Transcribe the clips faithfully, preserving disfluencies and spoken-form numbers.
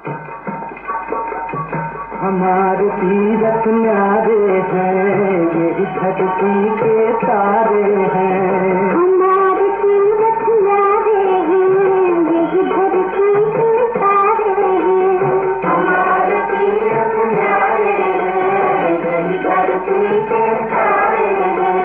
हमारे तीरथ न्यारे हैं, ये धरती के तारे हैं। हमारे तीरथ न्यारे हैं, ये धरती के तारे हैं। हमारे तीरथ न्यारे हैं, ये धरती के तारे हैं।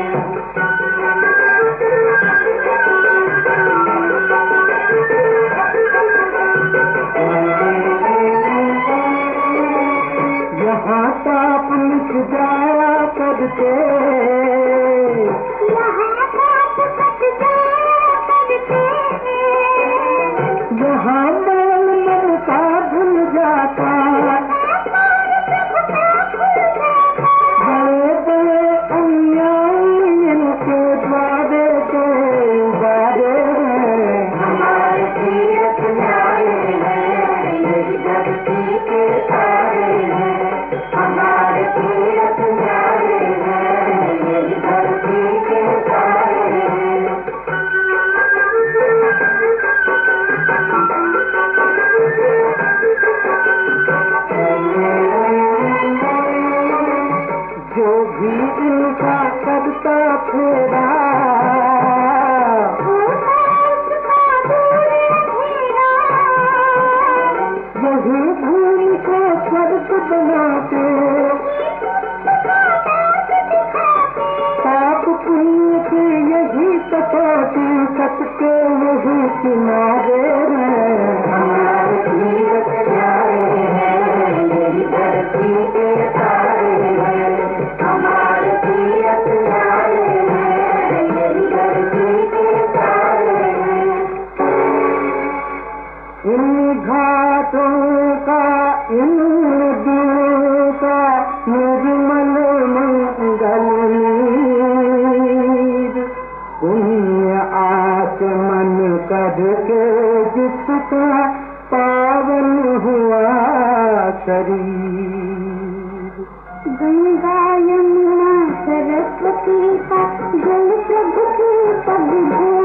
यहाँ ताप मिट जाया करते, यहाँ ताप मिट जाया करते, यहाँ मन मन का भूल जाता, बड़े बड़े अन्यायी इनके द्वारे के उबारे हैं। हमारे तीरथ न्यारे हैं, ये धरती के तारे हैं। हमारे तीरथ न्यारे हैं, ये धरती के तारे हैं। जो भी इनका करता फेरा, यही भूमि को स्वर्ग बनाते, पाप पुण्य की यही कसौटी, सबके यही किनारे हैं। हमारे तीरथ न्यारे हैं, यही धरती के तारे हैं। हमारे तीरथ न्यारे हैं, यही धरती के तारे हैं। इन घाटों का, इन नदियों का निर्मल मंगल नीर, पुण्य आचमन करके जिसका पावन हुआ शरीर। गंगा यमुना सरस्वती का जल प्रभु की पग